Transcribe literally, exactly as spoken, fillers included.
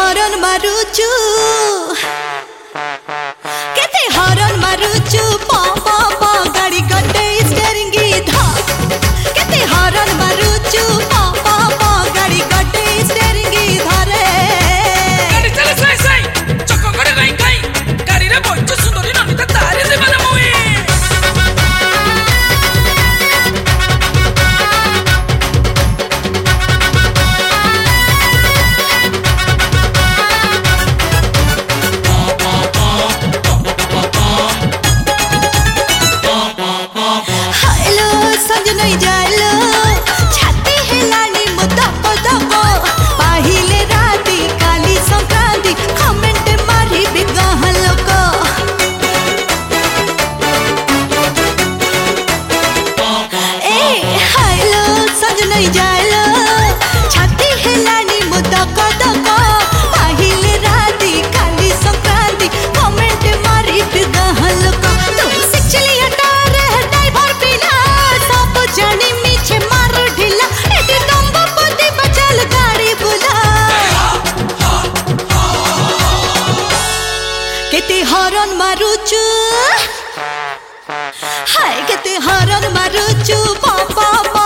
horn मारुचु केते horn मारुचु पा पा पा गाड़ी गटे स्टीयरिंग धा केते हॉर्न मारुचु पा पा पा गाड़ी गटे स्टीयरिंग धरे गाड़ी चले सई सई चक्का गड़े गाई गाई गाड़ी रे बच्चो सुंदरी ननिता तारे दे माने मोए नहीं जालो छाती हेलानी मुद्दा पदको पाहिले राती काली संक्रांति कमेंट मारी बिगाह लोक ए हायलो सज नहीं जालो छाती हेलानी मुद्दा पदको पाहिले राती काली संक्रांति कमेंट मारी बिगाह लोक तू सिचली हटा रे ड्राइवर बिना जानी मीछे मार ढीला एटी दम्बो पति बचल गाड़ी बुला केते हॉर्न मारुचु हाय केते हॉर्न मारुचु पा पा